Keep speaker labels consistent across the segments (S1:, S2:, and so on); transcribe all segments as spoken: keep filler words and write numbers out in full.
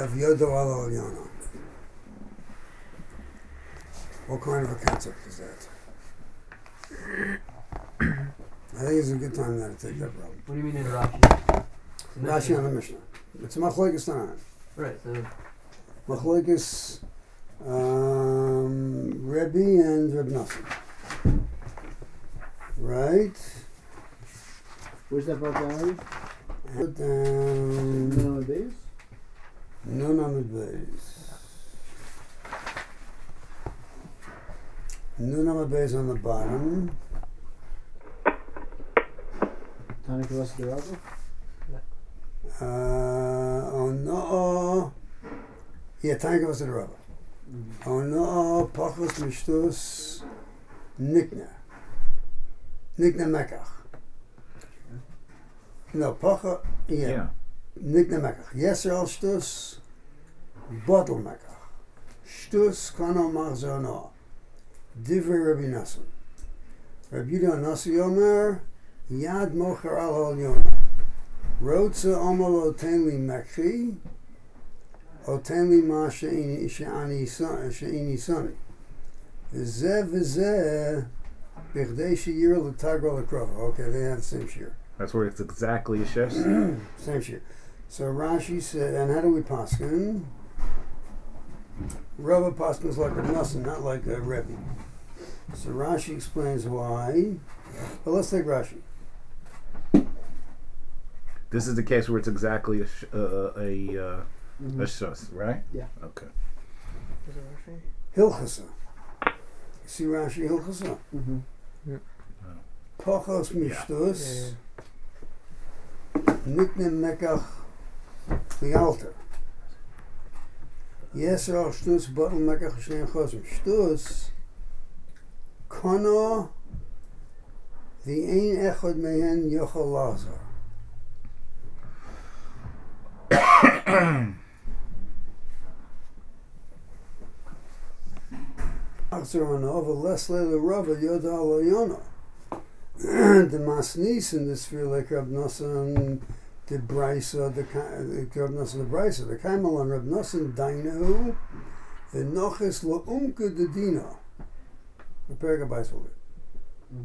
S1: of Yodo al Alyona. What kind of a concept is that? I think it's a good time now to take that problem.
S2: What do you mean in Rashi?
S1: Rashi on the Mishnah. It's Machlokes Tanan.
S2: Right, so...
S1: Machlokes um, Rebbe and Reb Nosson. Right?
S3: Where's that brought down?
S1: Put down...
S3: None of these?
S1: None on the base. None on the base on the bottom.
S3: Tani Kavas Derava?
S1: Uh, oh no. Yeah, Tani Kavas Derava. Oh no, Pachos Mishtus Nikna. Nikna Mekach. No, Pacha, yeah.
S4: Yeah.
S1: Nikna Mekach. Yeser al Shtus, Bottle Mekach. Shtus Kano Machzono. Divrei Rabbi Nosson. Rabbi Yudah Nasi Omer, Yad Mocher al Hol Yonah. Rotza Omer Oten Li Mekchi, Oten Li Ma She'ini Sani. V'zeh v'zeh, B'chdei She'yir L'tagro L'krova. Okay, they have the same shear.
S4: That's where it's exactly a chef's.
S1: Same shear. So Rashi said, and how do we paskin? Rava paskins like Reb Nosson, not like a Rebbe. So Rashi explains why. But let's take Rashi.
S4: This is the case where it's exactly a sh- uh, a uh,
S3: Mm-hmm.
S4: a shus, right?
S3: Yeah.
S4: Okay.
S2: Is it Rashi?
S1: Hilchasa. You see Rashi Hilchasa?
S3: Mm-hmm.
S1: Pachos mishtus. Niknem mekach the altar. Yeser al shtus bottle mekach shnei chosim. Shtus kono the ein echad mehen yochel lazar. Over less later Rava Yoda Alayona. The Masnis in the sphere like Reb Nosson, the Brisa, the Reb Nosson, the Brisa, the Kaimal on Reb Nosson, Dainu, the Noches lo Umke de Dino. The Pergabais will be.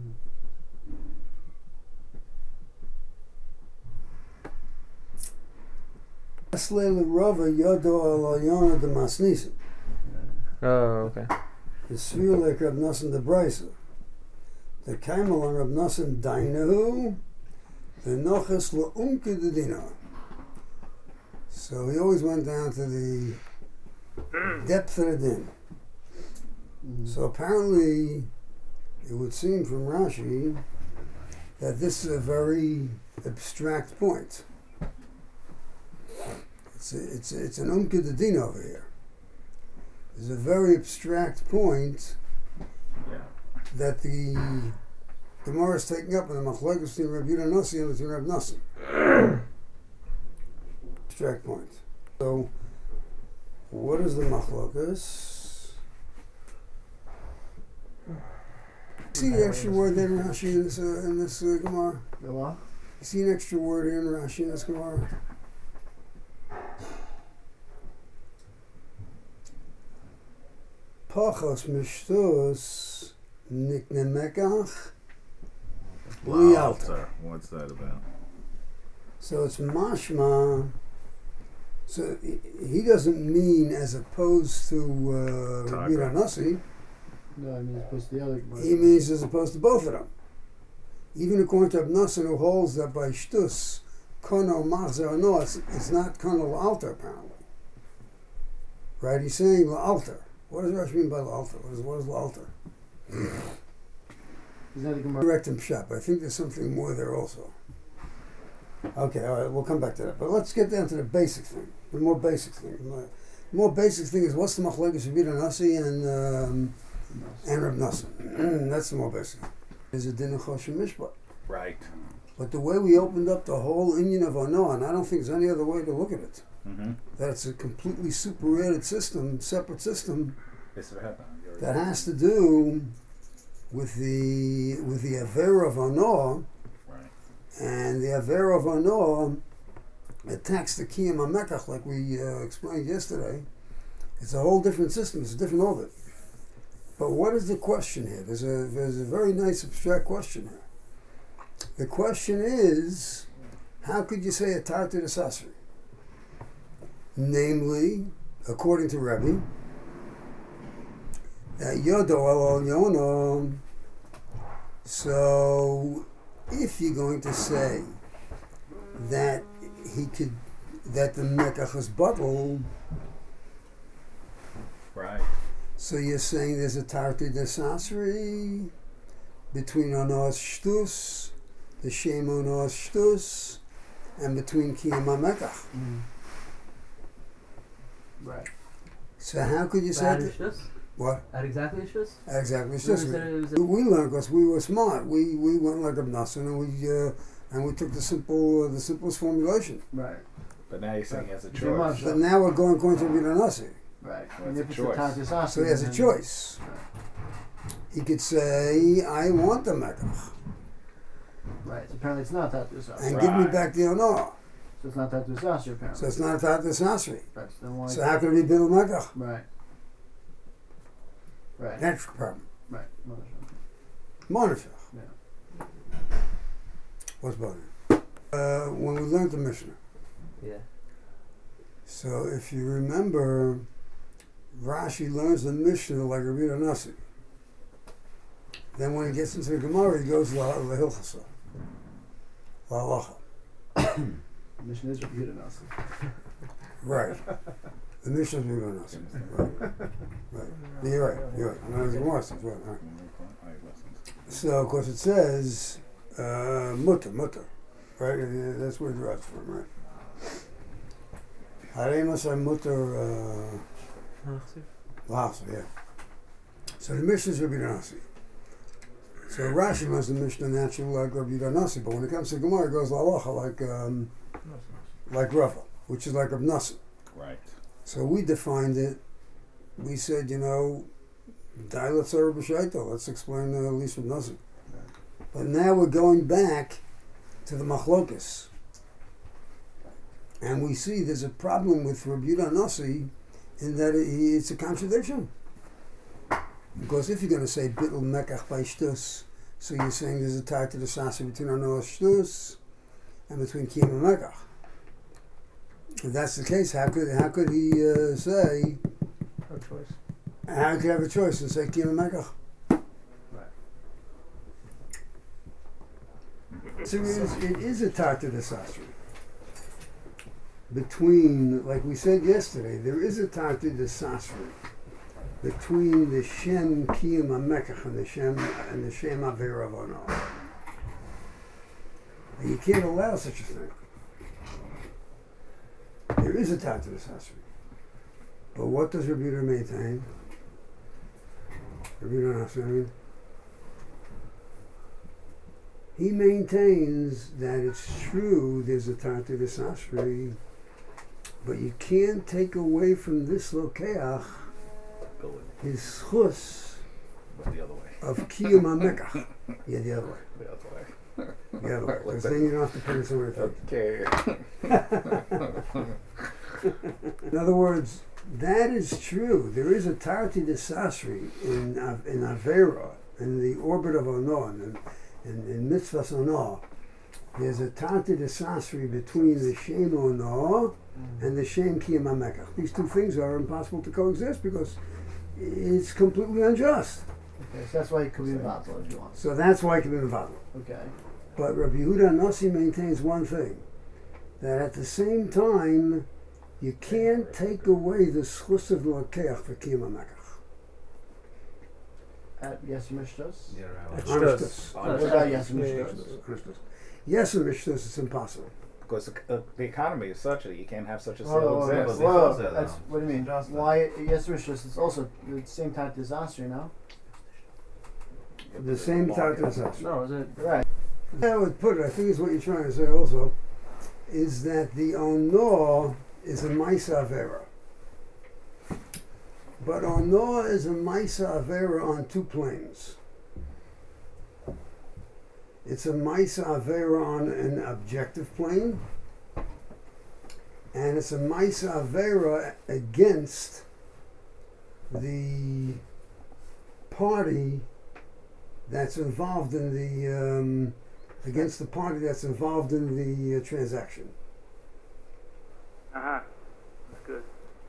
S1: Less later Rava Yoda Alayona, the Masnis.
S5: Oh, okay.
S1: The sphere like Reb Nosson, the Brisa. The Kaimal on Reb Nosson Dainu, the Noches La'umke de Dino. So he always went down to the depth of the din.
S3: Mm-hmm.
S1: So apparently, it would seem from Rashi that this is a very abstract point. It's a, it's a, it's an Umke de Dino over here. It's a very abstract point.
S4: Yeah.
S1: That the Gemara is taking up in the Machlokes between Rabbi Yudah Nasi and between Reb Nosson. Abstract point. So, what is the Machlokes? See the extra word there in Rashi in this, uh, in this uh, Gemara?
S3: The what?
S1: You see an extra word here in Rashi in this Gemara? Pachos mishtus nikne mekach lialta.
S4: What's that about?
S1: So it's mashma. So he doesn't mean as opposed to uh, Rabbi Yudah Nasi.
S3: No, I mean it's supposed to the other.
S1: He means as opposed to both of them. Even according to Reb Nosson, who holds that by shtus kono machzer no, it's, it's not kono la'alta apparently. Right? He's saying la'alta. What does Rashi mean by la'alta? What is, what is la'alta?
S3: Is that a Gemara?
S1: Correct him shop. I think there's something more there also. Okay, all right, we'll come back to that. But let's get down to the basic thing. The more basic thing. The more basic thing is what's the machlokes Rabbi Yudah Nasi and um, and Reb Nosson. That's the more basic. Is a din of choshen mishpat.
S4: Right.
S1: But the way we opened up the whole Inyan of Anoah, and I don't think there's any other way to look at it.
S4: Mm-hmm.
S1: That it's a completely super-added system, separate system
S4: It's what happened.
S1: that has to do with the with the Avera of Anoah.
S4: Right.
S1: And the Avera of Anoah attacks the Kiyam HaMekach, like we uh, explained yesterday, it's a whole different system. It's a different orbit. But what is the question here? There's a there's a very nice abstract question here. The question is, how could you say a Tartar Sasri? Namely, according to Rebbe, that Yodo al Yono. So, if you're going to say that he could, that the Mekach is bottled,
S4: Right.
S1: so you're saying there's a Tartar Sasri between Onos Shtus, the Shem Onos Shtus, and between Kiyam HaMekach.
S3: Mm. Right.
S1: So how could you say
S2: At
S1: that?
S2: Shtus?
S1: What?
S2: At exactly Shtus?
S1: Exactly. It's
S2: No,
S1: just
S2: is that- is
S1: we,
S2: that-
S1: we learned because we were smart. We we went like Reb Nosson and we uh, and we took the simple uh, the simplest formulation.
S3: Right.
S4: But now you're saying he has a
S3: It's a
S4: choice.
S3: must.
S1: But now we're going according to Reb Nasi.
S3: Right.
S4: Well,
S3: And
S4: it's
S3: if
S4: a
S3: it's a
S4: choice.
S3: Tartar Sasri,
S1: So he has a
S3: then-
S1: choice. He could say, "I want the Mekach
S3: Right. So apparently it's not Tartar
S1: and
S3: Sasri.
S1: give me
S4: Right.
S1: back the Honor."
S3: So it's not Tartar Sasri apparently.
S1: So it's not a Tartar Sasri.
S3: right. So then why?
S1: So how can it be Biddle Mekach?
S3: Right. Right.
S1: That's the problem.
S3: Right. Well,
S1: Monifach.
S3: Yeah.
S1: What's better? Uh, when we learned the Mishnah.
S2: Yeah.
S1: So if you remember, Rashi learns the Mishnah like Rabbi Nasi. Then when he gets into the Gemara, he goes La La Hilchasa, La Halacha.
S3: The mission is repeated also.
S1: Right. The Mishnah is Rabbi Nasi. Right. Right. You're right. You're right. No, the Gemara says right. Right. So of course it says uh, mutter, mutter, right? And that's where it derives from, right? Haremas are mutter. Uh, Lahasa, yeah. So the Mishnah is Rabbi Nasi. So Rashi learns the Mishnah naturally like Rabbi Nasi, but when it comes to Gemara, it goes lalacha like um, like Rava, which is like Rabbi Nasi.
S4: Right.
S1: So we defined it. We said, you know, Dailat Sarah B'Shaita. Let's explain uh, at least Rabbi Nasi. But now we're going back to the Machlokas, and we see there's a problem with Rabbi Nasi in that it, it's a contradiction. Because if you're going to say bittul mekach by shtus, so you're saying there's a tie to the sasa between anoah shtus and between kiyam and mekach. If that's the case, how could how could he uh, say?
S5: No choice.
S1: How could he have a choice and say kiyam and mekach? So it is, it is a tie to the sasa. Between, like we said yesterday, there is a tie to the sasa. Between the Shem Kiyam HaMekach and the Shem and the Shem Avera Avono. And you can't allow such a thing. There is a tie to the Sasri. But what does Rabbi Yehuda maintain? Rabbi Yehuda Nassim, he maintains that it's true there's a tie to the Sasri, but you can't take away from this Lokeach his schus
S4: But the other way.
S1: of kiyum hamekach. Yeah, the other way.
S4: The other way.
S1: The other way.
S4: Like
S1: Because
S4: that.
S1: then you don't have to put it somewhere to
S4: Okay.
S1: In other words, that is true. There is a tarti de sasri in Av- in Avera, in the orbit of Ono, in, in, in mitzvahs Ono. There's a tarti de sasri between the Shem Ono and the Shem Kiyam HaMekach. These two things are impossible to coexist because it's completely unjust.
S3: Okay, so that's why it could be involved if you want.
S1: So that's why it can be involved.
S3: Okay.
S1: But Rabbi Yehuda Nasi maintains one thing, that at the same time, you can't take away the schus of the lakeach for Kiyam HaMekach.
S3: At Yes Mishtos?
S5: It's
S1: Understood.
S5: just-
S3: What about Yes
S5: Yeah,
S3: Mishtos?
S1: Understood. Yes, in Mishtas, it's impossible.
S4: Because the, uh, the economy is such that you can't have such a
S3: Whoa,
S4: sale
S3: whoa,
S4: exist.
S3: whoa,
S6: Just that,
S3: that's,
S6: though.
S3: what do you mean?
S6: Just that.
S3: Why Yes Mishtos? It's also the same type of disaster, you know?
S1: The same type of disaster.
S5: No, is it?
S3: Right.
S1: I would put it, I think is what you're trying to say also, is that the Ono is a Maisa Avera. But Ono is a Maisa Avera on two planes. It's a Maisa Avera on an objective plane, and it's a Maisa Avera against the party that's involved in the um, against the party that's involved in the uh, transaction.
S6: Uh huh. That's good.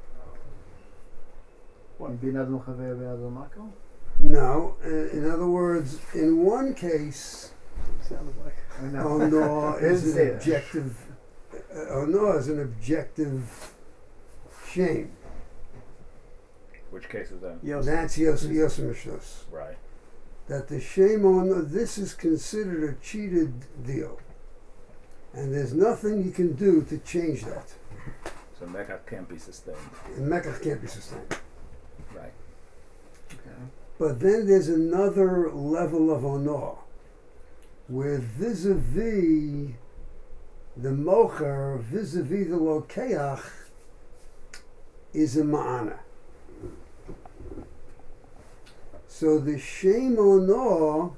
S3: What? Bin Adam Chaver Ben Adam Mako?
S1: No, uh, in other words, in one case,
S3: Sounded like. I know.
S1: oh no,
S3: I didn't
S1: is
S3: say
S1: an
S3: that.
S1: objective. Uh, oh no, is an objective shame.
S4: Which case is that?
S3: Yos-
S1: That's Yos Yosemishus.
S4: Right.
S1: That the shame on this is considered a cheated deal, and there's nothing you can do to change that.
S4: So Mecca can't be sustained.
S1: And Mecca can't be sustained.
S4: Right.
S3: Okay.
S1: But then there's another level of honor, where vis-a-vis the mocher, vis-a-vis the lokeach, is a ma'ana. So the shame honor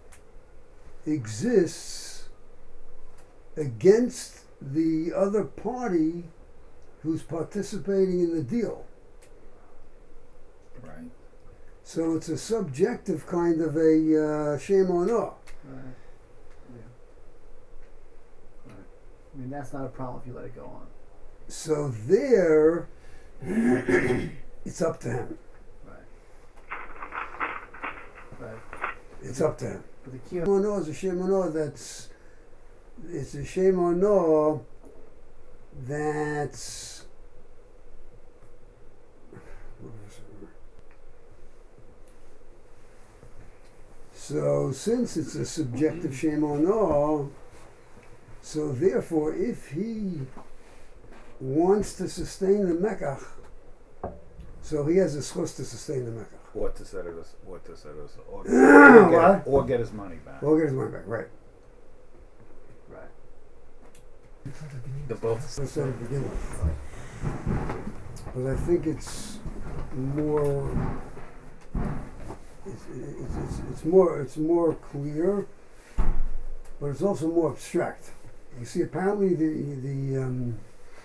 S1: exists against the other party who's participating in the deal.
S4: Right.
S1: So it's a subjective kind of a uh, shame honor.
S3: Right. Yeah. Right. I mean, that's not a problem if you let it go on.
S1: So there, it's up to him.
S3: Right. Right.
S1: It's up to him.
S3: But the key.
S1: Shame honor is a shame honor that's, it's a shame honor that's, what was it? So since it's a subjective shame honor, so therefore if he wants to sustain the mekach, so he has a schus to sustain the mekach.
S4: Or to set it as, what to set it as, or, or,
S1: What?
S4: get, or get his money back.
S1: Well, get his money back, right.
S3: Right.
S4: The both.
S1: Let's start to begin with. Because I think it's more, it's, it's, it's, it's more, it's more clear, but it's also more abstract. You see, apparently the, the, um,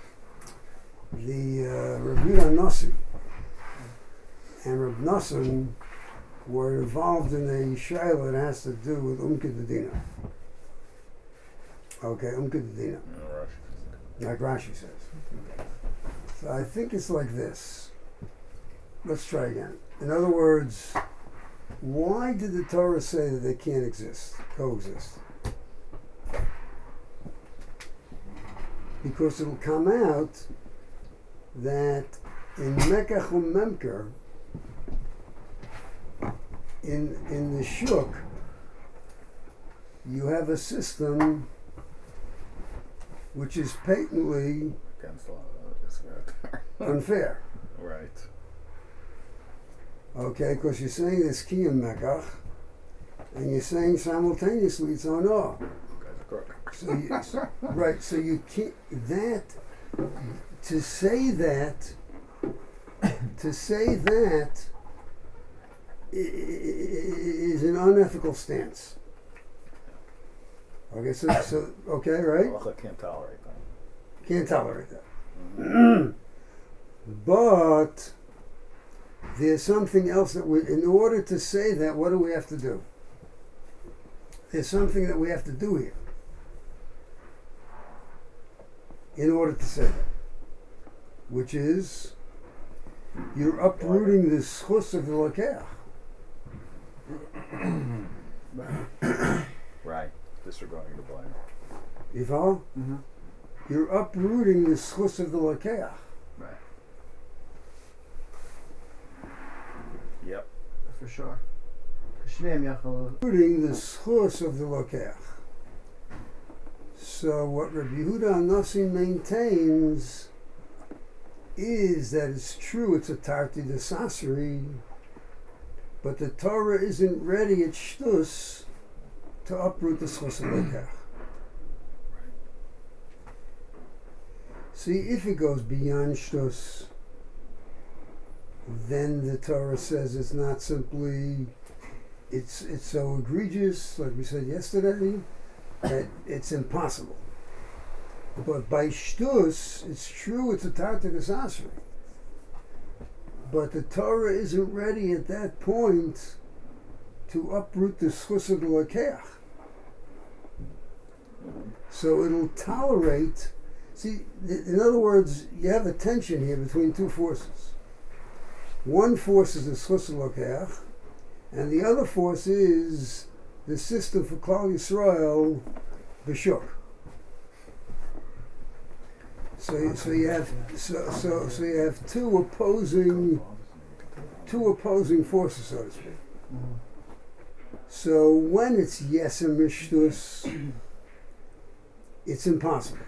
S1: the uh, Rabbi Nasi and Reb Nassim were involved in a shayla that has to do with Umkid Adina. Okay, Umkid Adina, like Rashi says. So I think it's like this. Let's try again. In other words, why did the Torah say that they can't exist, coexist? Because it'll come out that in Mekach Memker, in in the Shuk, you have a system which is patently
S4: Against law. It's good.
S1: unfair.
S4: Right.
S1: Okay, because you're saying there's Kiyam Mekach, and you're saying simultaneously it's honor.
S4: Guy's a crook.
S1: So you, so- right, so you can't, that, to say that, to say that i- i- i- is an unethical stance. Okay, so, so okay, right?
S4: Halacha can't tolerate that.
S1: Can't tolerate that. But there's something else that we, in order to say that, what do we have to do? There's something that we have to do here in order to say that, which is you're uprooting the schus of the lokeach.
S4: Right. Disregarding the blame.
S1: You follow?
S3: Mm-hmm.
S1: You're uprooting the schus of the lokeach.
S3: Right.
S4: Yep.
S3: For sure. Shneim yachal.
S1: Uprooting the schus of the lokeach. So what Rabbi Yehuda Anasi maintains is that it's true, it's a tarti desasri, but the Torah isn't ready at shtus to uproot the schus of lokeach. See, if it goes beyond shtus, then the Torah says it's not simply, it's it's so egregious, like we said yesterday, that it's impossible. But by shtus, it's true it's a tartar desasri. But the Torah isn't ready at that point to uproot the schus of the lakeach. So it'll tolerate. See, th- in other words, you have a tension here between two forces. One force is the schus of lakeach, and the other force is the system for Klal Yisrael, b'shur. So, you- so you have so, so so you have two opposing two opposing forces, so to speak.
S3: Mhm.
S1: So when it's yesem mishtus, it's impossible.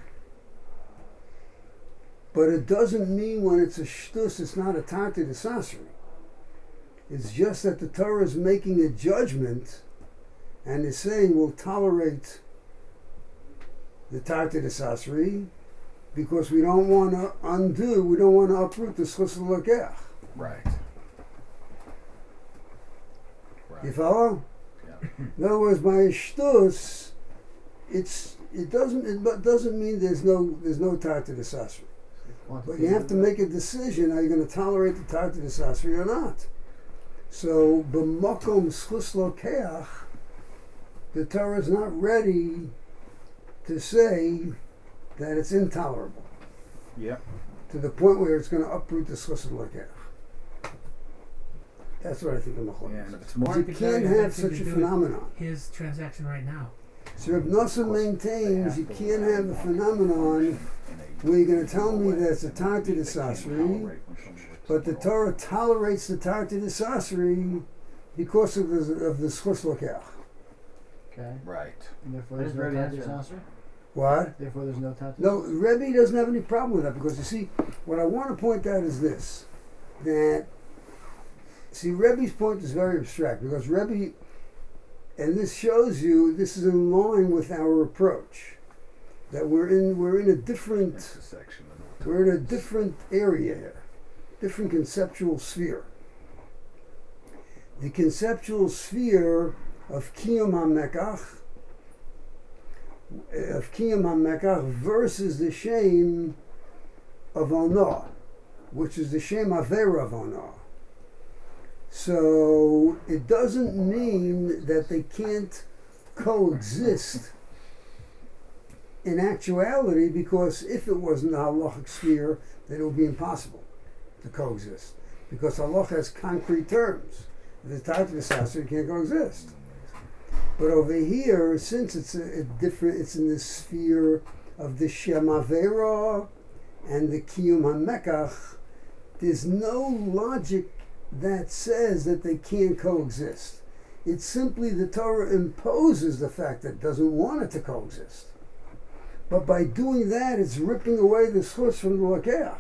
S1: But it doesn't mean when it's a shtus, it's not a tartar desasri. It's just that the Torah is making a judgment, and is saying we'll tolerate the tartar desasri because we don't want to undo, we don't want to uproot the schus l'lokech.
S4: Right. Right.
S1: You follow?
S4: Yeah.
S1: In other words, by shtus, it's it doesn't it bu- doesn't mean there's no there's no tartar desasri. But you have to make a decision: are you going to tolerate the tartar desasri or not? So, b'makom schus l'lokech, the Torah is not ready to say that it's intolerable
S4: Yep.
S1: to the point where it's going to uproot the schus l'lokech. That's what I think of Machlokes.
S4: Yeah, and if it's
S1: Because
S4: more,
S1: you
S7: Mark
S1: can't
S7: Gadaria
S1: have
S7: has
S1: such
S7: nothing
S1: a
S7: to do with
S1: phenomenon.
S7: His transaction right now.
S1: So Reb Nosson maintains you can't have a phenomenon where you're going to tell me that it's a tartar desasri, but the Torah tolerates the tartar desasri because of the of the schus l'lokech.
S3: Okay.
S4: right.
S3: And therefore
S2: What
S3: there's
S2: is
S3: no
S2: Rebbe
S3: tattoo
S2: answering?
S3: saucer?
S1: What?
S3: Therefore there's no tattoo.
S1: No, Rebbe doesn't have any problem with that because you see, what I want to point out is this: that see, Rebbe's point is very abstract because Rebbe, and this shows you this is in line with our approach, that we're in we're in a different
S4: It's a section of the
S1: we're in a different area here, different conceptual sphere. The conceptual sphere of Kiyum HaMekach, of Kiyum HaMekach versus the shame of Onah, which is the shame Avera of Onah. So it doesn't mean that they can't coexist in actuality, because if it wasn't a halachic sphere, then it would be impossible to coexist. Because halach has concrete terms. If it's tartar desasri, it can't coexist. But over here, since it's a, a different, it's in the sphere of the Shem Avera and the Kiyum HaMekach, there's no logic that says that they can't coexist. It's simply the Torah imposes the fact that it doesn't want it to coexist. But by doing that, it's ripping away the schus from the lakeach.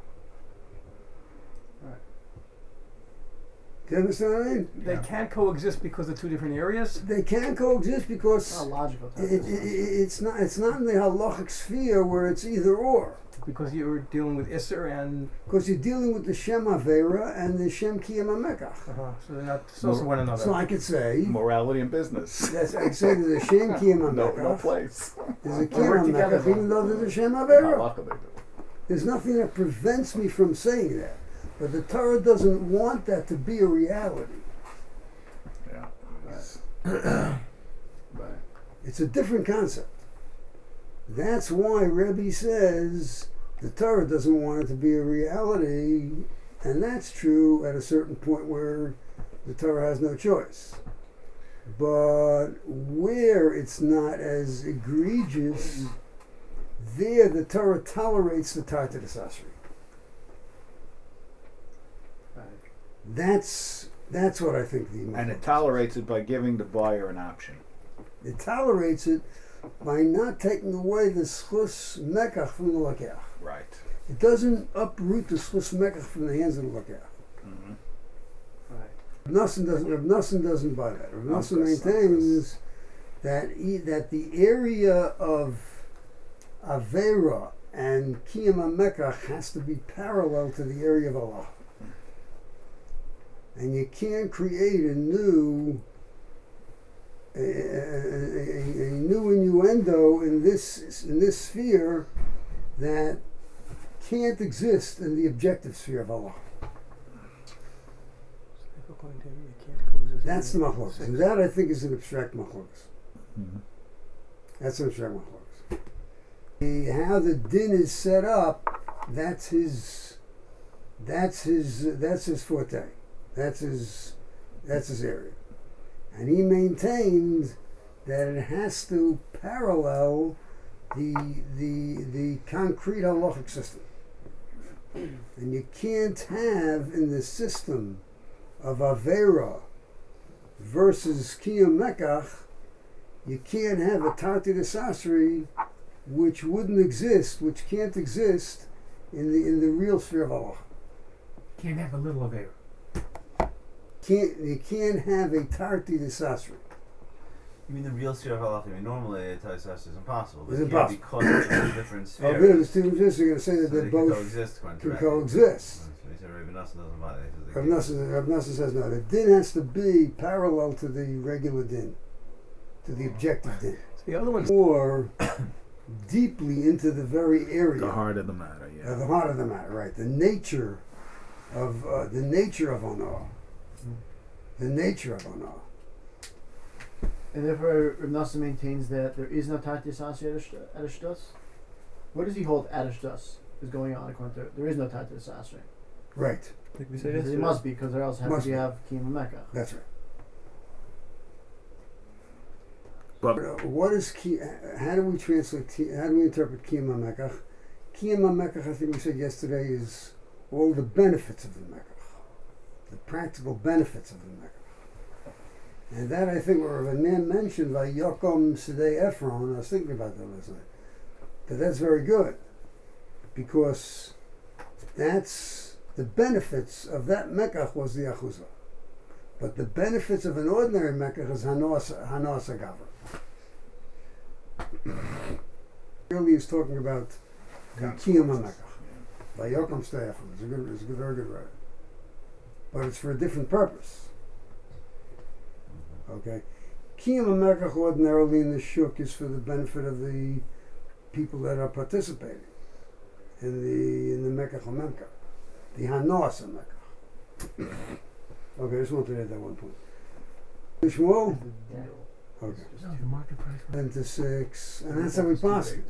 S3: Right.
S1: Do you understand what I mean?
S5: They can't coexist because of two different areas.
S1: They can coexist
S3: It's
S1: because
S3: not logical
S1: it,
S3: tattoo
S1: it, it, it's not it's not in the halachic sphere where it's either or.
S5: Because you're dealing with Isser and
S1: Because you're dealing with the Shem Avera and the Shem Kiyam HaMekach.
S5: uh so they're not close to one another.
S1: So I could say,
S4: morality and business.
S1: yes, I could say there's a Shem Kiyam
S4: no, no
S1: HaMekach,
S4: place.
S1: there's a
S3: They work
S1: Kiyam
S3: together,
S1: HaMekach,
S3: though.
S1: even though there's a Shem
S4: Not
S1: Avera.
S4: lucky they do.
S1: There's nothing that prevents me from saying that. But the Torah doesn't want that to be a reality.
S4: Yeah.
S3: Right.
S1: It's a different concept. That's why Rebbe says the Torah doesn't want it to be a reality, and that's true at a certain point where the Torah has no choice. But where it's not as egregious, there the Torah tolerates the tartar desasri.
S3: Right.
S1: That's that's what I think the
S4: And it tolerates it by giving the buyer an option.
S1: It tolerates it by not taking away the schus mekach from the lakeach.
S4: Right.
S1: It doesn't uproot the schus mekach from the hands of the lakeach.
S4: Mm-hmm.
S3: Right.
S1: Rav Nosson doesn't. Rav Nosson doesn't buy that. Rav Nosson
S4: Okay, so
S1: maintains that e, that the area of avera and kiyum hamekach has to be parallel to the area of Allah, and you can't create a new a, a, a, a new innuendo in this in this sphere that can't exist in the objective sphere of Allah.
S5: According to him, they can't coexist.
S1: That's the machlokas. And that I think is an abstract machlokas.
S4: Mhm.
S1: That's an abstract machlokas. The, how the din is set up, that's his, that's his, that's his forte. That's his, that's his area. And he maintained that it has to parallel the the the concrete halachic system. And you can't have in the system of Avera versus Kiyum Mekach, you can't have a Tarti Desasri which wouldn't exist, which can't exist in the in the real sphere of Allah.
S7: Can't have a little of air.
S1: Can't you can't have a Tarti Desasri.
S8: You mean the real sphere of Allah? I mean, normally a Taisas is impossible. But
S1: It's
S8: here,
S1: impossible.
S8: because it's two different
S1: Oh,
S8: spheres.
S1: there's two exists, you're going to say that
S8: so
S1: they
S8: they can
S1: both
S8: coexist. according to
S1: can
S8: Rav.
S1: coexist.
S8: So he said Rabbi Nassim doesn't buy that.
S1: Rav Nassim, Rav Nassim says no. The din has to be parallel to the regular din, to the objective din,
S5: So the other one's
S1: or deeply into the very area,
S4: The heart of the matter,
S1: uh,
S4: yeah.
S1: the heart of the matter, right? The nature of uh, the nature of honor, the nature of honor.
S3: And therefore, Rav Nassim maintains that there is no Tarti Desasri at a shtus. What does he hold at a shtus is going on according to there is no Tarti Desasri?
S1: Right.
S5: like we
S3: He
S5: said
S3: says it must be because there else has
S1: Must
S3: to be
S1: be.
S3: have Kiyum Mecca.
S1: That's right.
S4: But
S1: Uh, what is ki? How do we translate? ki- How do we interpret kiyum mekach? Kiyum mekach, I think we said yesterday, is all the benefits of the mekach, the practical benefits of the mekach. And that I think, where a man mentioned by Yokom Sidei Ephron, I was thinking about that last night. That that's very good, because that's the benefits of that mekach was the achuzah, but the benefits of an ordinary mekach is hanos hanos agaver. Really is talking about the Kiyum HaMekach by Yocham Stefan. It's a good, it's a good, very good writer. But it's for a different purpose. Okay? Kiyum HaMekach ordinarily in the Shuk is for the benefit of the people that are participating in the in the Mekach HaMemkach, the Hanos HaMekach. Okay, I just wanted to add that one point. Shmuel? Okay.
S7: No, the market price.
S1: Ten to six, and that's how we pass it.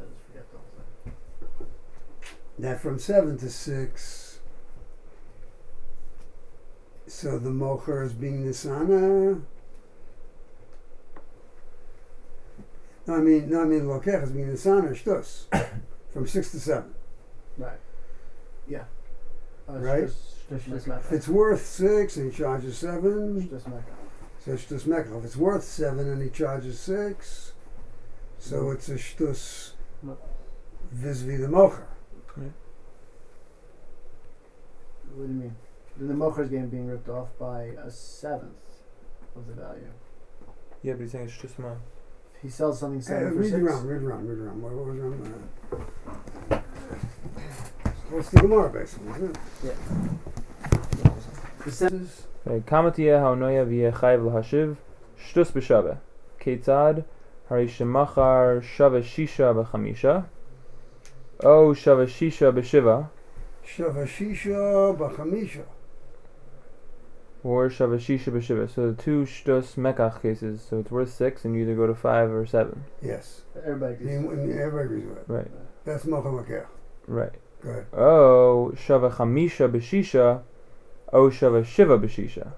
S1: That from seven to six. So the mocher is being nisana. No, I mean, no, I mean lokech is being nisana shtus from six to seven.
S3: Right. Yeah. Uh,
S1: Right?
S3: shtus- shtus
S1: If
S3: Mecca.
S1: it's worth six and he charges seven,
S3: Shtus Mecca.
S1: so shtus mekach. If it's worth seven and he charges six, so it's a shtus vis-a-vis the mocher.
S3: What do you mean? Then the mocher is getting being ripped off by a seventh of the value.
S5: yeah, but he's saying it's just my.
S3: If he sells something
S1: Uh,
S3: seven for
S1: read
S3: six.
S1: around, read around, read around. What, what was around? Uh, what's the Gemara basically, isn't it?
S3: The seven.
S2: כמה תהיה ההוניה ויהיה חייב להשיב שטוס בשווה. כיצד? הרי שמחר שווה שישה בחמישה או שווה שישה בשבע
S1: Shavashisha b'chamisha.
S2: or shava shisha b'shiva. So the two shtus mekach cases. So it's worth six, and you either go to five or seven.
S1: Yes.
S3: Everybody
S1: I
S3: agrees.
S1: mean, I mean, everybody agrees with it.
S2: Right,
S1: That's Mocha Makeh.
S2: right.
S1: Good.
S2: Oh, shava chamisha b'shisha, oh shava shiva b'shisha.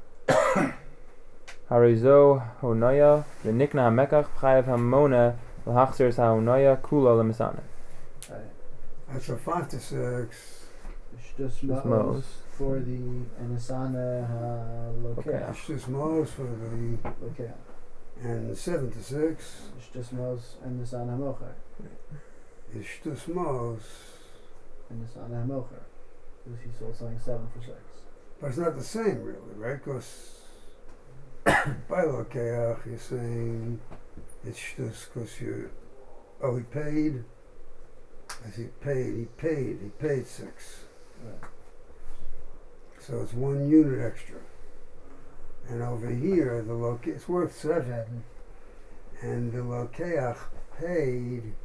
S2: Harizo honaya v'nikna hamekach chayav hamona l'hachzir ha'honaya kula l'misana.
S3: Right.
S1: That's a five to six.
S3: Shtus
S2: Shtus
S3: Ma'os
S2: Ma'os.
S3: for the Anisana HaLokeh.
S2: Okay.
S1: It's just Mos for the
S3: Lokeh.
S1: and seven to six
S3: Shtus Ma'os Anisana HaMocher.
S1: is just Mos,
S3: Anisana HaMocher. Because he sold something seven for six.
S1: but it's not the same really, right? Because by Lokeach you're saying it's just because you oh he paid. As he paid, he paid, he paid six.
S3: Right.
S1: So it's one unit extra. And over here, the loca- it's worth seven. and the Lokeach paid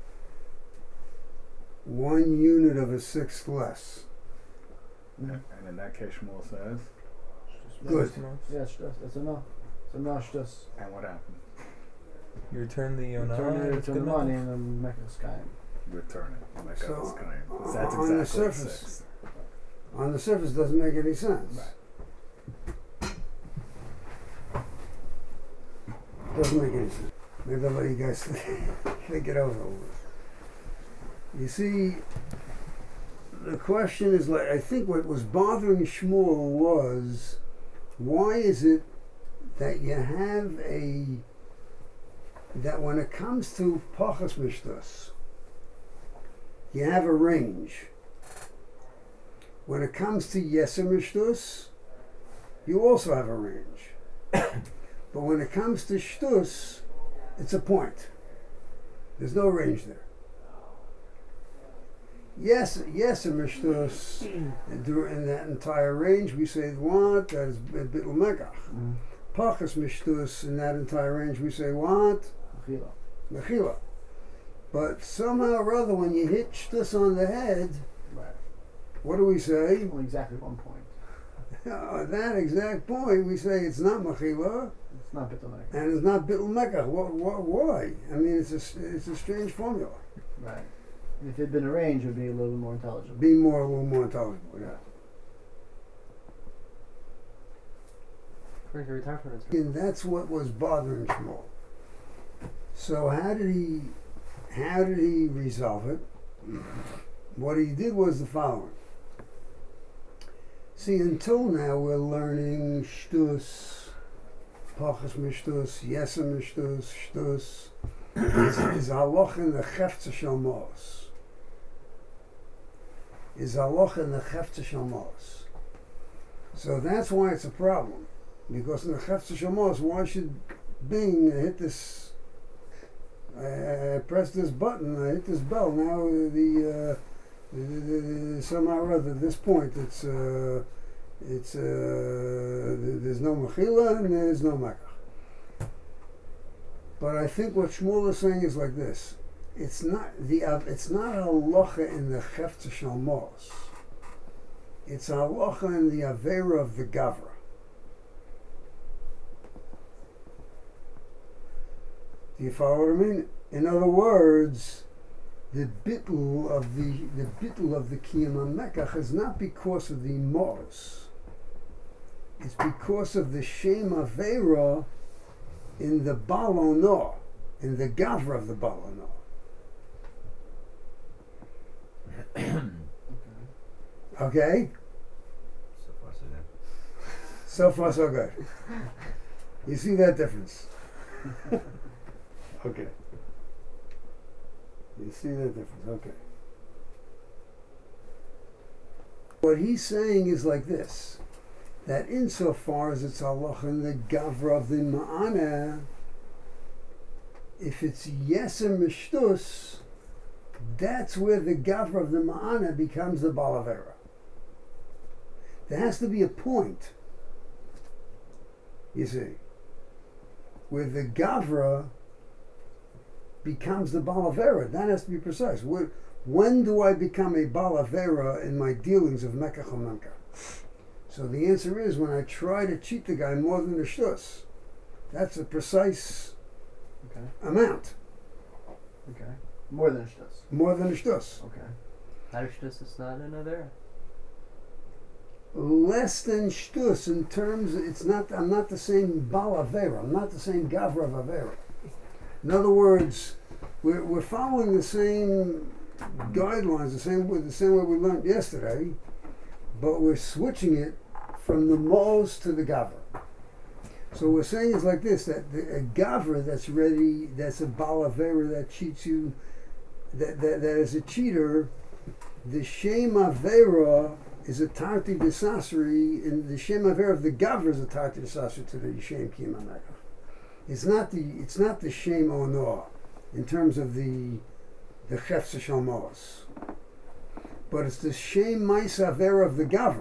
S1: one unit of a sixth less.
S4: And, and in that case, Shmuel says,
S1: Good.
S3: Yeah, shtus. That's enough. It's enough shtus.
S4: and what happened?
S2: You return the yonah.
S3: Return
S2: and
S3: it
S2: it's
S3: to
S2: good
S3: the
S2: enough.
S3: money and then make a sky.
S4: Return it. Like
S1: So,
S4: that was kind.
S1: uh,
S4: That's
S1: on the
S4: exactly
S1: surface-
S4: six.
S1: On the surface, doesn't make any sense.
S4: Right.
S1: Doesn't make any sense. Maybe I'll let you guys think it over a little. You see, the question is like, I think what was bothering Shmuel was, why is it that you have a, that when it comes to Pachas Mishtas, you have a range. When it comes to Yeser Mishtus, you also have a range. But when it comes to Shtus, it's a point. There's no range there. Yes, Yeser Mishtus, in that entire range, we say what? That is Bittul Mekach.
S3: Mm.
S1: Pachas Mishtus, in that entire range, we say what?
S3: Achila.
S1: Mechila. But somehow or other, when you hit Shtus on the head,
S3: Right.
S1: what do we say?
S3: Only exactly one point.
S1: At that exact point, we say it's not Mechila,
S3: It's not bitomek.
S1: and it's not Bittul Mekach. What, what, why? I mean, it's a, it's a strange formula.
S3: Right. If it had been arranged, it would be a little bit more intelligible.
S1: Be more, a little more intelligible, yeah. And that's what was bothering Shmuel. So how did he, how did he resolve it? What he did was the following. See, until now we're learning Shtus, Pachas Mishtus, Yeser Mishtus, Shtus. Is is halacha in the Chefza Shel Mos. Is halacha in the Chefza Shel Mos. So that's why it's a problem. Because in the Chefza Shel Mos, why should Bing hit this, I, I, I press this button, I hit this bell, now the, uh, the, the, the, somehow or other, at this point, it's, uh, it's, uh, there's no Mechila and there's no Mekach. But I think what Shmuel is saying is like this: it's not the uh, it's not halacha in the Chefza Shel Mos. It's halacha in the avera of the gavra. Do you follow what I mean? In other words, the bittul of the the bittul of the kiyum hamekach is not because of the mos. It's because of the shem avera in the balono, in the gavra of the balono. Okay?
S8: So far, so good.
S1: So far, so good. You see that difference? Okay. You see that difference? Okay. What he's saying is like this, that insofar as it's halacha in the gavra of the ma'ana, if it's yeser mishtus, that's where the gavra of the ma'ana becomes the balavera. There has to be a point, you see, where the gavra becomes the balavera. That has to be precise. Where, when do I become a balavera in my dealings of mekach or memka? So the answer is when I try to cheat the guy more than the shtus. That's a precise
S3: Okay.
S1: amount.
S3: Okay. More than a shtus.
S1: More than the shtus.
S3: Okay.
S9: Harishtus is not another.
S1: Less than shtus in terms, it's not, I'm not the same balavera. I'm not the same gavra of avera. In other words, we're, we're following the same guidelines, the same way, the same way we learned yesterday, but we're switching it from the mos to the gavra. So we're saying it's like this, that the, a gavra that's ready, that's a balavera that cheats you, that, that, that is a cheater, the shem avera is a tarti desasri, and the shem avera of the gavra is a tarti desasri to the shem kiyum hamekach. It's not the it's not the shem ono in terms of the the chefza shel mos, but it's the shem ma'isa avera of the gavra.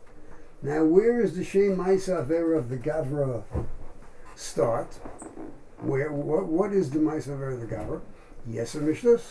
S1: Now, where is the shem ma'isa avera of the gavra start? Where what what is the Ma'aser Avera the Gavra? Yeser Mishtus.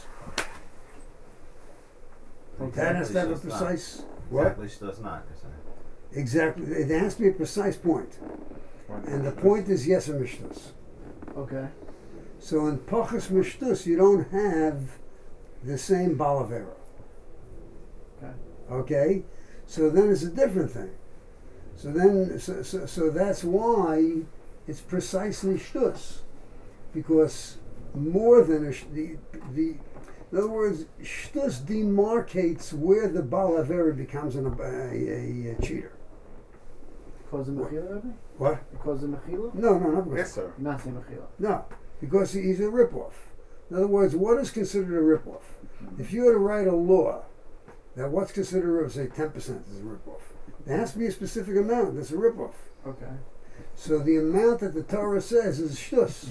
S1: That has to have a
S8: Exactly, so it's not.
S1: precise what?
S8: Exactly, she does not. You're saying.
S1: Exactly. It has to be a precise point. And the point is Yeser Mishtus.
S3: Okay.
S1: So in Pachas Mishtus, you don't have the same Balavera.
S3: Okay.
S1: Okay? So then it's a different thing. So then, so, so, so that's why it's precisely Shtus. Because more than a, sh- the, the, in other words, Shtus demarcates where the Balavera becomes an, a, a, a cheater.
S3: Because of Mechila, Rabbi?
S1: What?
S3: Because of Mechila?
S1: No, no, not because.
S4: Yes, sir.
S3: Not saying Mechila.
S1: No, because he- he's a ripoff. In other words, what is considered a ripoff? If you were to write a law that what's considered, a- say, ten percent is a ripoff, there has to be a specific amount that's a ripoff.
S3: Okay.
S1: So the amount that the Torah says is shtus.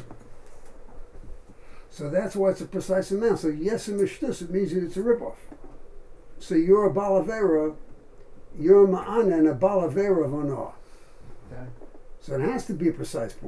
S1: So that's why it's a precise amount. So yesim is shtus, it means that it's a ripoff. So you're a balavera, you're a ma'ana and a balavera of honor.
S3: Okay.
S1: So it has to be a precise point.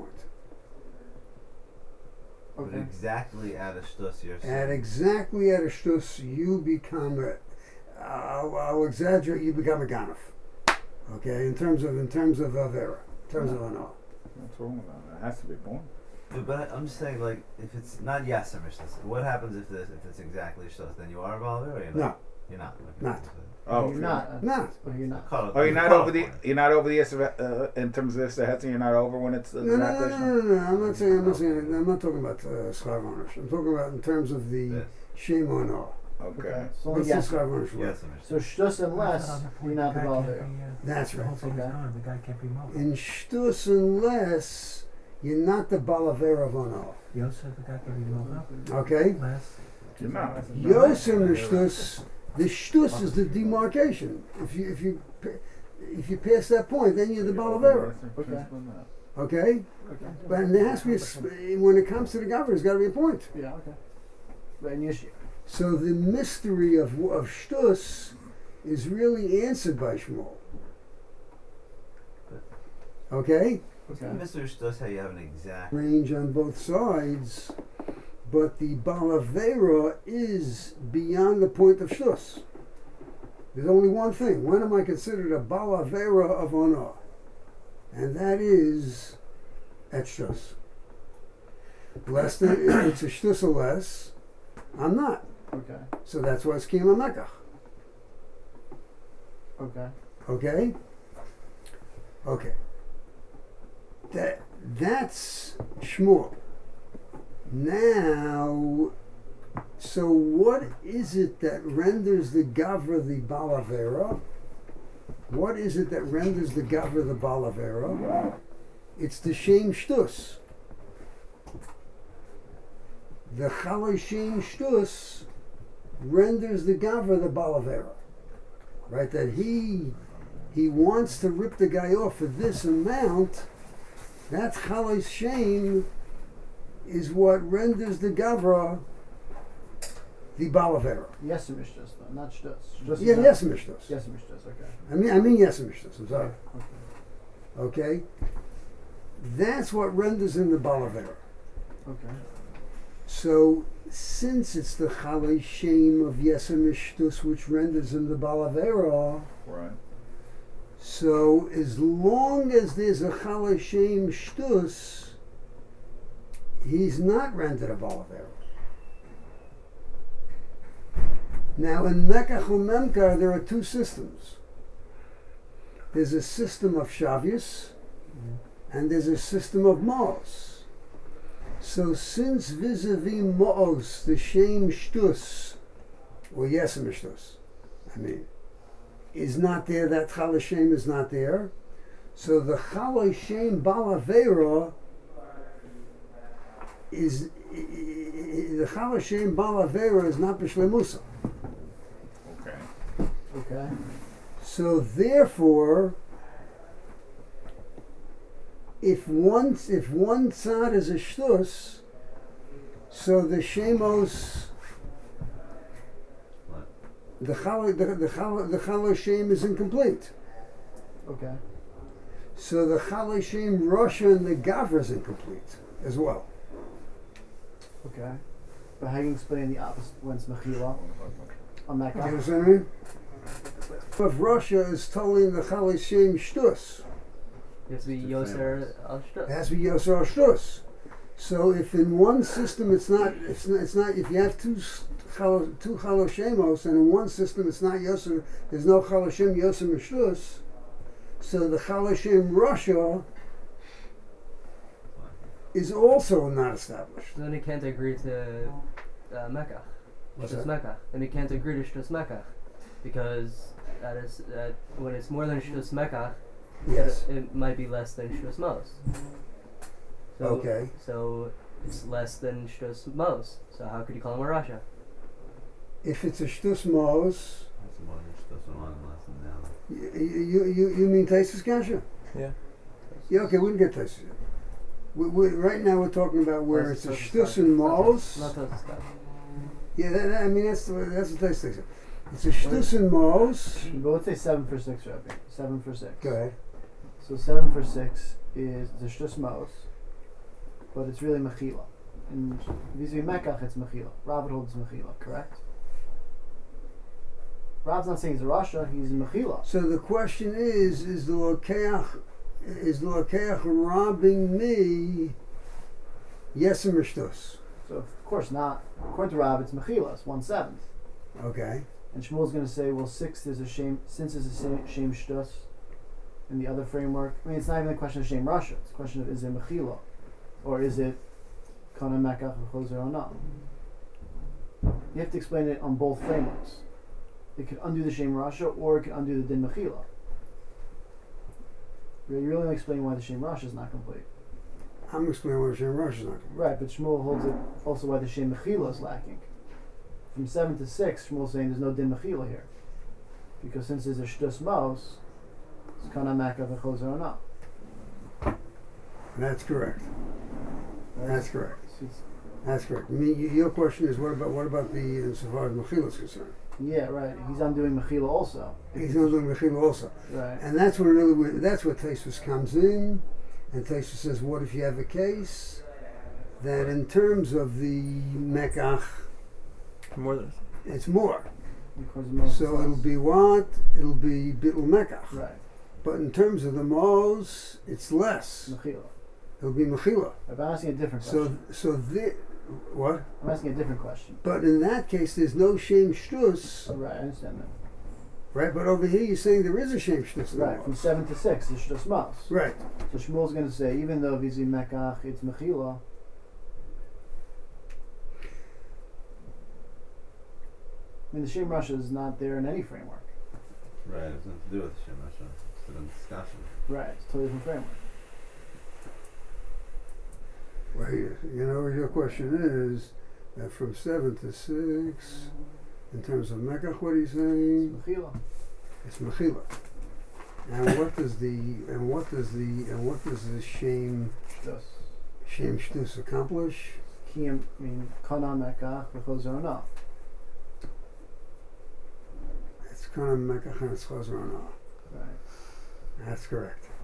S8: But
S3: Okay.
S8: exactly at a shtus, you're
S1: At
S8: saying.
S1: exactly at a shtus, you become a, I'll, I'll exaggerate, you become a ganef. Okay, in terms of in terms of avera, in terms of honor.
S4: What's wrong with that? It has to be born.
S8: But, but I'm just saying, like, if it's not yaser mishtas, what happens if this, if it's exactly shtus? Then you are a balavera or you're
S1: No,
S8: not? You're not. Okay.
S1: Not.
S4: Oh,
S3: You're not. uh,
S1: not.
S3: Oh, you're not.
S8: Call it-
S4: Oh, you're not
S8: call
S4: over
S8: it
S4: the.
S8: one.
S4: You're not over the uh, in terms of this. The Hetzin, you're not over when it's. Uh,
S1: No, no,
S4: not
S1: no,
S4: this
S1: no, no, no, no. I'm not saying. I'm not saying. I'm not talking about uh, schar varnish. I'm talking about in terms of the
S8: Yes.
S1: shame honor.
S4: Okay.
S3: So
S1: What's
S3: yes.
S1: the schar varnish?
S8: Yaser mishtas.
S3: So shtus and less,
S7: That's another
S3: you're
S7: point.
S3: not the
S7: guy can't
S3: Balavera.
S7: be, uh,
S1: That's
S7: The
S1: right.
S7: whole thing is
S3: Okay.
S7: gone. The guy can't be mobile.
S1: In shtus unless you're not the balavera of honor.
S7: Yosef, the guy can be mobile.
S1: Okay.
S7: Less.
S4: You're not.
S1: Yosem shtus. The shtus is the demarcation. If you if you pa- if you pass that point, then you're the balavera.
S3: Okay.
S1: Okay.
S3: Okay.
S1: But there has to be a, sp- when it comes to the governor, there's got to be a point.
S3: Yeah. Okay. But in Yeshua.
S1: So the mystery of of shtus is really answered by Shmuel. Okay,
S3: Okay.
S8: Mister Shtus, how you have an exact.
S1: range on both sides, but the balavera is beyond the point of shtus. There's only one thing. When am I considered a balavera of honor? And that is at shtus. Less than, if it's a shtus or less, I'm not.
S3: Okay.
S1: So that's why it's kima mekach.
S3: Okay.
S1: Okay? Okay. That that's Shmuel. Now, so what is it that renders the Gavra the Balavera? What is it that renders the Gavra the Balavera? It's the Shem Shtus. The Chalai Shem Shtus renders the Gavra the Balavera. Right? That he he wants to rip the guy off for this amount. That's Chalai Shem is what renders the Gavra the Balavera.
S3: Yes, Mishtas, though, not shtus. Shtus is
S1: Yeah,
S3: not-
S1: yes, Mishtas.
S3: Yes, Mishtas. Okay.
S1: I mean, I mean, yes, Mishtas. I'm sorry.
S3: Okay.
S1: Okay, that's what renders him the Balavera.
S3: Okay.
S1: So, since it's the Chalei Shem of Yesem Mishtus which renders him the Balavera,
S4: Right.
S1: so as long as there's a Chalei Shem Shtus, he's not rendered a Balavera. Now, in Mekach u'Memkar, there are two systems. There's a system of Shavius, and there's a system of Maos. So, since vis-a-vis Maos, the Shem Shtus, or Yesem Shtus, I mean, is not there, that Chalei Shem is not there, so the Chalei Shem Balavera is, i- i- the Chalei Shem Balavera is not B'Shlemusa.
S4: Okay.
S3: Okay.
S1: So therefore, if one if one tzad is a shtus, so the shemos, the chala the the chala the chala shem is incomplete.
S3: Okay.
S1: So the chala shem Russia and the gavra is incomplete as well.
S3: Okay. But how do you explain the opposite when it's mechila? On that
S1: You
S3: guy.
S1: understand what I mean? If Russia is telling the Chal Shem Shtus,
S9: You have to be yoser al
S1: it
S9: shtus.
S1: has to be Yosar Shtus. So if in one system it's not, it's not, it's not if you have two s- chal, two Chaloshemos, and in one system it's not Yosar, there's no Chaloshem Yosar Shtus, so the Chaloshem Russia is also not established.
S9: Then he can't agree to uh, Mecca.
S1: What's
S9: Shtus
S1: that?
S9: Mecca. Then he can't agree to Shtus Mecca. Because that is that when it's more than Shtus Mecca,
S1: Yes.
S9: it, it might be less than Shtus Mos. So,
S1: Okay.
S9: So it's less than Shtus Mos. So how could you call him a Rasha?
S1: If it's a Shtus Mos,
S8: That's more than just one less than the other.
S1: you you you, you mean Taisus Kasha?
S5: Yeah.
S1: Yeah, okay, we can get Taisus. We, we, right now we're talking about where it's a
S9: Not
S1: Shtus and Mos.
S9: Not Tosfos Kasha.
S1: Yeah, that, that- I mean that's the that's the Taisus Kasha. It's a Shtus and Mos.
S3: But let's say seven for six, Rabbi. Seven for six.
S1: Go ahead.
S3: So seven for six is the shtus mos, but it's really mechila. And vis-a-vis Mekach, it's mechila. Rav holds mechila, correct? Rav's not saying he's a Rasha, he's a mechila.
S1: So the question is: Is the Lokeach is the Lokeach robbing me? Yes or Shtus?
S3: So of course not. According to Rav, it's mechila. It's one seventh.
S1: Okay.
S3: And Shmuel's going to say, well, six is a shame, since it's a sa- shame shtus. In the other framework, I mean, it's not even a question of shame Rasha. It's a question of is it mechila, or is it kana mekach v'chozer or not? You have to explain it on both frameworks. It could undo the shame Rasha, or it could undo the din mechila. You're really only explaining why the shame Rasha is not complete.
S1: I'm explaining why Shem Rosh is not.
S3: Right, but Shmuel holds it also why the shame mechila is lacking. From seven to six, Shmuel's saying there's no din mechila here, because since there's a shtus mos, it's kana mekach v'chozer or not.
S1: That's correct.
S3: Right?
S1: That's correct.
S3: So it's-
S1: That's correct. Me, y- your question is what about what about the insofar as Mechila is concerned?
S3: Yeah, right. He's undoing mechila also.
S1: He's not doing Mechila also,
S3: Right.
S1: and that's where really where- that's where Taisus comes in, and Taisus says, what if you have a case that in terms of the Mekach,
S5: More than
S1: it's more.
S3: Because most
S1: So it'll be what? It'll be Bittul Mekach.
S3: right.
S1: But in terms of the Mos, it's less.
S3: Mechila.
S1: It'll be Mechila.
S3: I'm asking a different
S1: So
S3: question.
S1: so the what?
S3: I'm asking a different question.
S1: But in that case, there's no shame shtus,
S3: Oh, right, I understand that.
S1: right? But over here, you're saying there is a shame shtus. in the
S3: Right, from
S1: Mos.
S3: seven to six, it's just mos.
S1: Right.
S3: So Shmuel's going to say, even though vizi mekach, it's mechila. I mean, the shame Russia is not there in any framework.
S8: Right, it has nothing to do with Shem Rasha. It's a discussion.
S3: Right, it's a totally different framework.
S1: Well, you, you know, your question is that from seven to six, in terms of Mekach, what are you
S3: It's
S1: saying?
S3: mechila.
S1: It's Mechila. And what does the and what does the and what does the shame
S3: Shtus.
S1: shame shtus accomplish?
S3: Kiyam, I mean, kana mekach, v'chozer or not.
S1: It's kind of Mekach and it's Chazar.
S3: Right.
S1: That's correct.